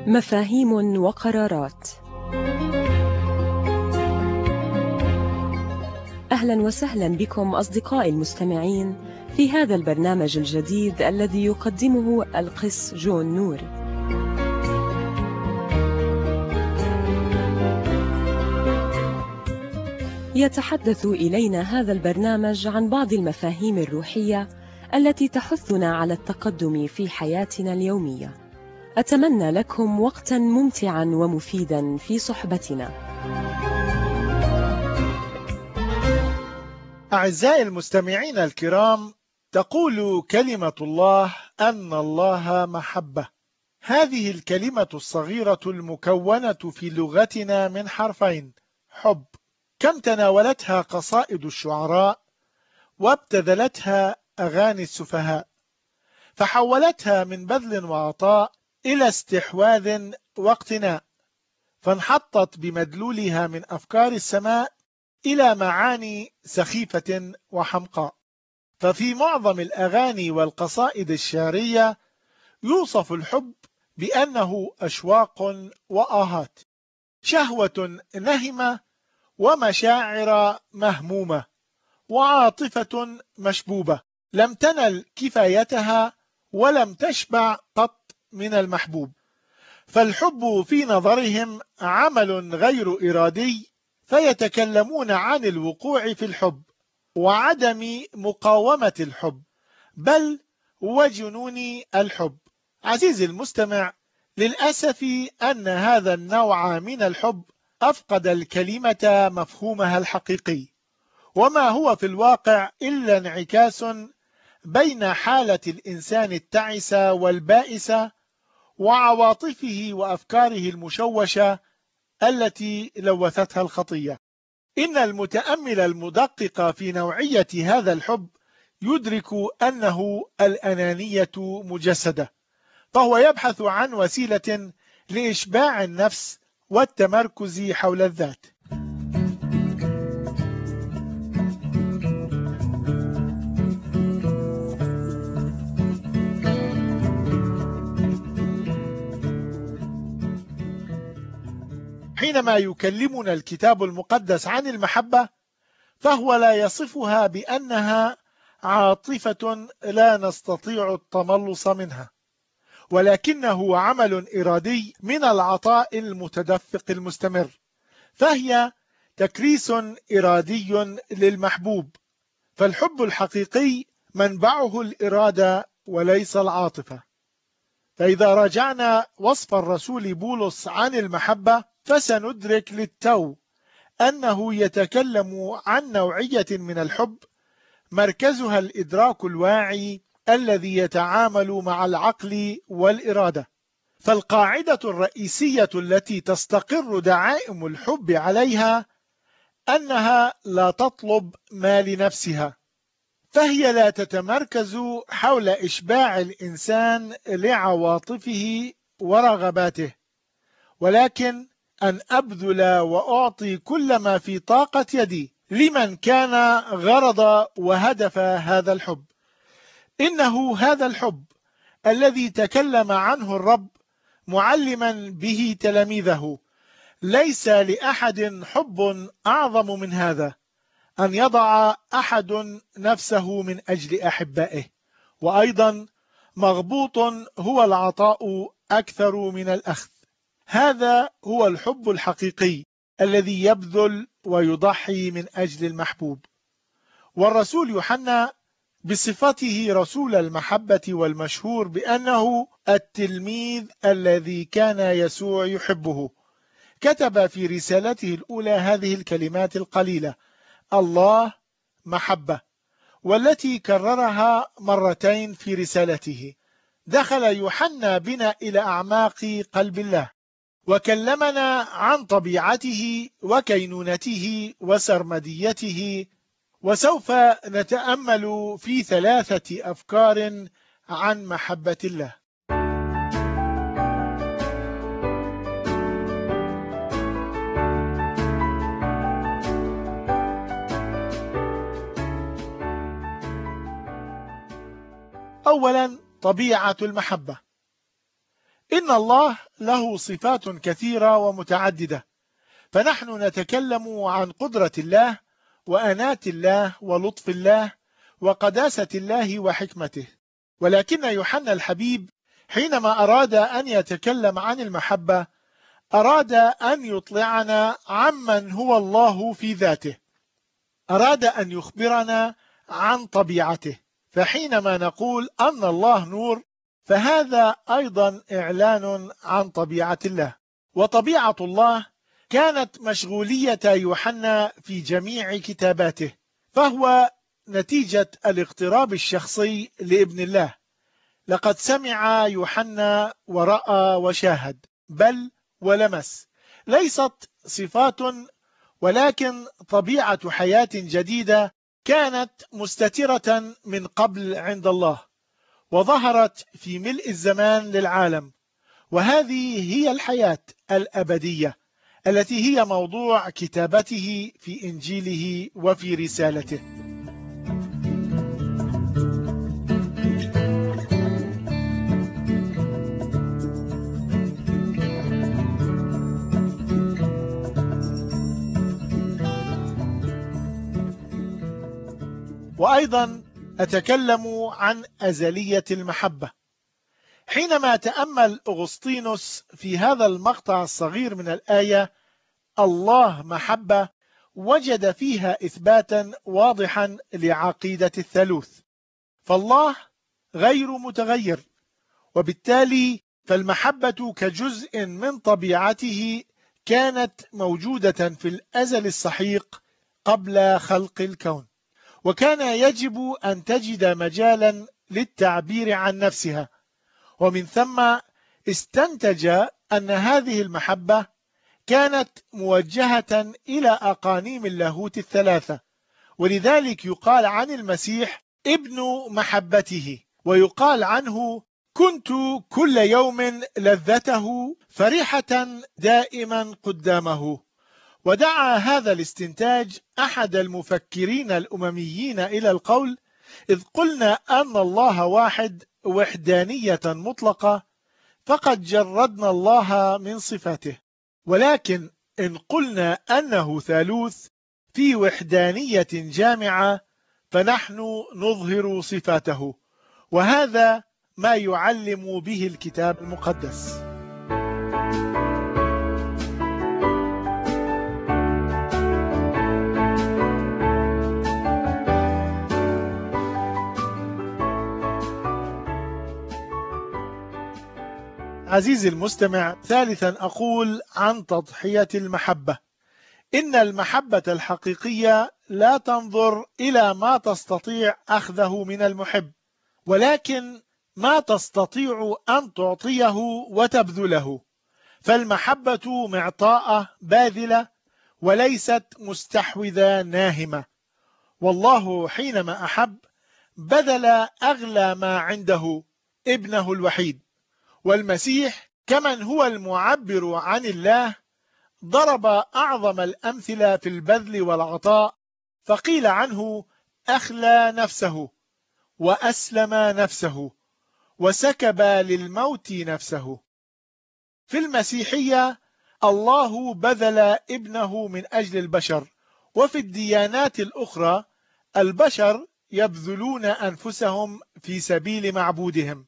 مفاهيم وقرارات. أهلا وسهلا بكم أصدقائي المستمعين في هذا البرنامج الجديد الذي يقدمه القس جون نور. يتحدث إلينا هذا البرنامج عن بعض المفاهيم الروحية التي تحثنا على التقدم في حياتنا اليومية. أتمنى لكم وقتا ممتعا ومفيدا في صحبتنا. أعزائي المستمعين الكرام، تقول كلمة الله أن الله محبة. هذه الكلمة الصغيرة المكونة في لغتنا من حرفين، حب، كم تناولتها قصائد الشعراء وابتذلتها أغاني السفهاء، فحولتها من بذل وعطاء إلى استحواذ واقتناء، فانحطت بمدلولها من أفكار السماء إلى معاني سخيفة وحمقاء. ففي معظم الأغاني والقصائد الشعرية يوصف الحب بأنه أشواق وآهات، شهوة نهمة ومشاعر مهمومة وعاطفة مشبوبة لم تنل كفايتها ولم تشبع قط من المحبوب. فالحب في نظرهم عمل غير إرادي، فيتكلمون عن الوقوع في الحب وعدم مقاومة الحب، بل وجنون الحب. عزيزي المستمع، للأسف أن هذا النوع من الحب أفقد الكلمة مفهومها الحقيقي، وما هو في الواقع إلا انعكاس بين حالة الإنسان التعسة والبائسة وعواطفه وأفكاره المشوشة التي لوثتها الخطية. إن المتأمل المدقق في نوعية هذا الحب يدرك أنه الأنانية مجسدة، فهو يبحث عن وسيلة لإشباع النفس والتمركز حول الذات. حينما يكلمنا الكتاب المقدس عن المحبة، فهو لا يصفها بأنها عاطفة لا نستطيع التملص منها، ولكنه عمل إرادي من العطاء المتدفق المستمر، فهي تكريس إرادي للمحبوب. فالحب الحقيقي منبعه الإرادة وليس العاطفة. فإذا راجعنا وصف الرسول بولس عن المحبة، فسندرك للتو أنه يتكلم عن نوعية من الحب مركزها الإدراك الواعي الذي يتعامل مع العقل والإرادة. فالقاعدة الرئيسية التي تستقر دعائم الحب عليها أنها لا تطلب ما لنفسها، فهي لا تتمركز حول إشباع الإنسان لعواطفه ورغباته، ولكن أن أبذل وأعطي كل ما في طاقة يدي لمن كان غرض وهدف هذا الحب. إنه هذا الحب الذي تكلم عنه الرب معلما به تلاميذه. ليس لأحد حب أعظم من هذا، أن يضع أحد نفسه من أجل أحبائه. وأيضا مغبوط هو العطاء أكثر من الأخذ. هذا هو الحب الحقيقي الذي يبذل ويضحي من أجل المحبوب. والرسول يوحنا بصفته رسول المحبة والمشهور بأنه التلميذ الذي كان يسوع يحبه، كتب في رسالته الأولى هذه الكلمات القليلة: الله محبة، والتي كررها مرتين في رسالته. دخل يوحنا بنا إلى أعماق قلب الله، وكلمنا عن طبيعته وكينونته وسرمديته. وسوف نتأمل في 3 أفكار عن محبة الله. أولا، طبيعة المحبة. إن الله له صفات كثيرة ومتعددة، فنحن نتكلم عن قدرة الله وأنات الله ولطف الله وقداسة الله وحكمته. ولكن يوحنا الحبيب حينما أراد أن يتكلم عن المحبة أراد أن يطلعنا عمن هو الله في ذاته، أراد أن يخبرنا عن طبيعته. فحينما نقول أن الله نور فهذا أيضا إعلان عن طبيعة الله. وطبيعة الله كانت مشغولية يوحنا في جميع كتاباته، فهو نتيجة الاقتراب الشخصي لابن الله. لقد سمع يوحنا ورأى وشاهد، بل ولمس، ليست صفات ولكن طبيعة حياة جديدة كانت مستترة من قبل عند الله وظهرت في ملء الزمان للعالم. وهذه هي الحياة الأبدية التي هي موضوع كتابته في إنجيله وفي رسالته. وأيضا أتكلم عن أزلية المحبة. حينما تأمل أغسطينوس في هذا المقطع الصغير من الآية الله محبة، وجد فيها إثباتا واضحا لعقيدة الثالوث. فالله غير متغير، وبالتالي فالمحبة كجزء من طبيعته كانت موجودة في الأزل السحيق قبل خلق الكون، وكان يجب أن تجد مجالا للتعبير عن نفسها. ومن ثم استنتج أن هذه المحبة كانت موجهة إلى أقانيم اللاهوت الثلاثة، ولذلك يقال عن المسيح ابن محبته، ويقال عنه كنت كل يوم لذته فرحة دائما قدامه. ودعا هذا الاستنتاج أحد المفكرين الأمميين إلى القول إذ قلنا أن الله واحد وحدانية مطلقة فقد جردنا الله من صفاته، ولكن إن قلنا أنه ثالوث في وحدانية جامعة فنحن نظهر صفاته، وهذا ما يعلم به الكتاب المقدس. عزيزي المستمع، ثالثا أقول عن تضحية المحبة. إن المحبة الحقيقية لا تنظر إلى ما تستطيع أخذه من المحب، ولكن ما تستطيع أن تعطيه وتبذله. فالمحبة معطاءة باذلة وليست مستحوذة ناهمة. والله حينما أحب بذل أغلى ما عنده، ابنه الوحيد. والمسيح كمن هو المعبر عن الله ضرب أعظم الأمثلة في البذل والعطاء، فقيل عنه أخلى نفسه وأسلم نفسه وسكب للموت نفسه. في المسيحية الله بذل ابنه من أجل البشر، وفي الديانات الأخرى البشر يبذلون أنفسهم في سبيل معبودهم.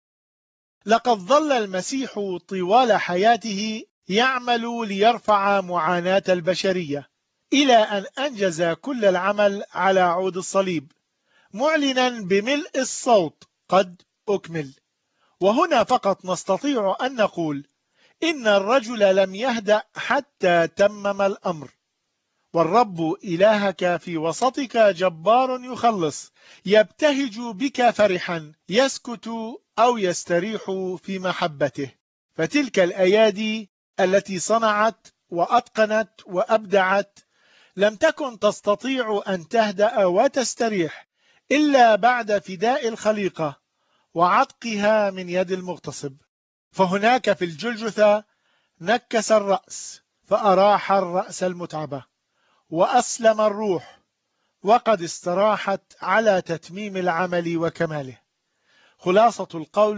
لقد ظل المسيح طوال حياته يعمل ليرفع معاناة البشرية إلى أن أنجز كل العمل على عود الصليب، معلنا بملء الصوت قد أكمل. وهنا فقط نستطيع أن نقول إن الرجل لم يهدأ حتى تمم الأمر. والرب إلهك في وسطك جبار يخلص، يبتهج بك فرحا، يسكت أو يستريح في محبته. فتلك الأيادي التي صنعت وأتقنت وأبدعت لم تكن تستطيع أن تهدأ وتستريح إلا بعد فداء الخليقة وعتقها من يد المغتصب. فهناك في الجلجثة نكس الرأس فأراح الرأس المتعبة وأسلم الروح، وقد استراحت على تتميم العمل وكماله. خلاصة القول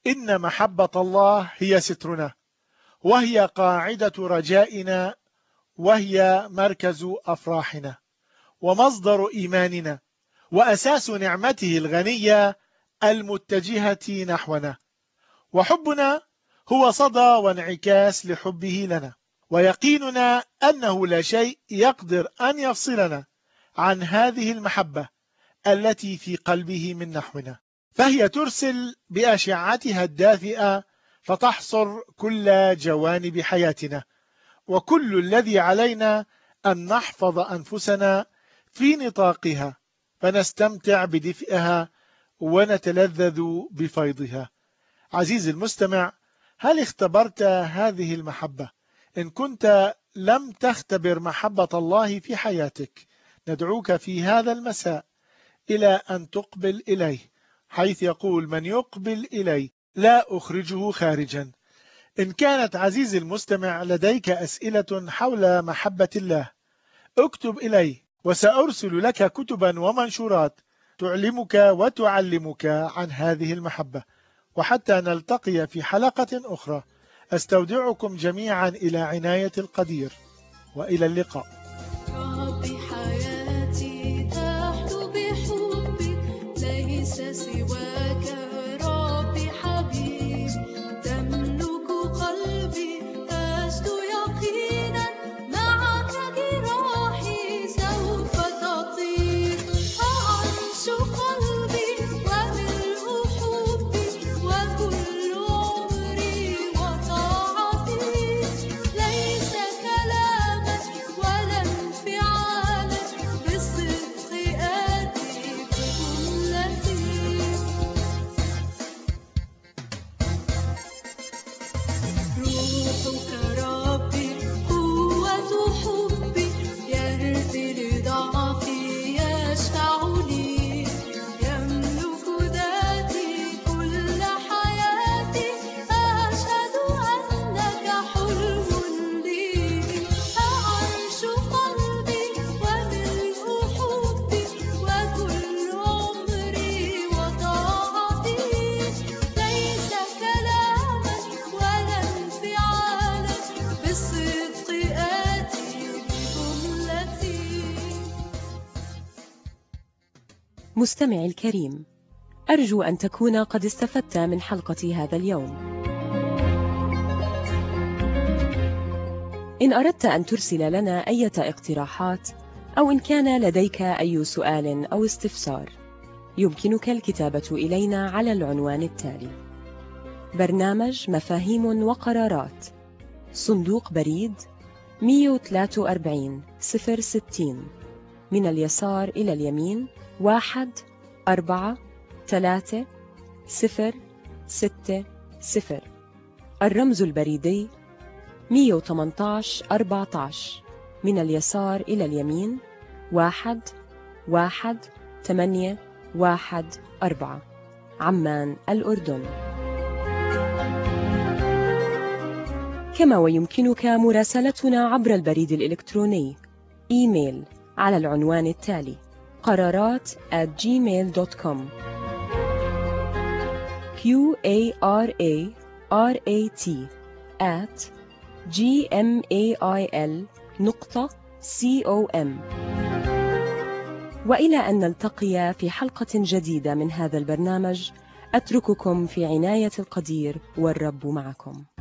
إن محبة الله هي سترنا، وهي قاعدة رجائنا، وهي مركز أفراحنا، ومصدر إيماننا، وأساس نعمته الغنية المتجهة نحونا. وحبنا هو صدى وانعكاس لحبه لنا، ويقيننا أنه لا شيء يقدر أن يفصلنا عن هذه المحبة التي في قلبه من نحونا، فهي ترسل بأشعتها الدافئة فتحصر كل جوانب حياتنا، وكل الذي علينا أن نحفظ أنفسنا في نطاقها، فنستمتع بدفئها ونتلذذ بفيضها. عزيزي المستمع، هل اختبرت هذه المحبة؟ إن كنت لم تختبر محبة الله في حياتك، ندعوك في هذا المساء إلى أن تقبل إليه، حيث يقول: من يقبل إلي لا أخرجه خارجا. إن كانت عزيزي المستمع لديك أسئلة حول محبة الله، اكتب إلي وسأرسل لك كتبا ومنشورات تعلمك وتعلمك عن هذه المحبة. وحتى نلتقي في حلقة أخرى، أستودعكم جميعا إلى عناية القدير، وإلى اللقاء. ربي حياتي تحت بحبك، ليس سواك ربي حبيب، تملك قلبي أجد يقينا، معك جراحي سوف تطيب، أعرش قلبي وملء حبي وكل عمري وطاعتي، ليس كلاما ولا انفعالا، بالصدق آتي بجملتي. روحك ربي قوة حبي، يهدي لضعفي يشفع لي، يملك ذاتي كل حياتي، أشهد أنك حلم لي، أعرش قلبي وملء حبي وكل عمري وطاعتي، ليس كلاما ولا انفعالا، بالصدق آتي بجملتي. مستمعي الكريم، أرجو أن تكون قد استفدت من حلقة هذا اليوم. إن أردت أن ترسل لنا أي اقتراحات، أو إن كان لديك أي سؤال أو استفسار، يمكنك الكتابة إلينا على العنوان التالي: برنامج مفاهيم وقرارات، صندوق بريد 143 060، من اليسار إلى اليمين 1436060. الرمز البريدي 118 14، من اليسار إلى اليمين 11814، عمان الأردن. كما ويمكنك مراسلتنا عبر البريد الإلكتروني إيميل على العنوان التالي: قرارات@gmail.com، QARARAT@gmail.com. وإلى أن نلتقي في حلقة جديدة من هذا البرنامج، أترككم في عناية القدير، والرب معكم.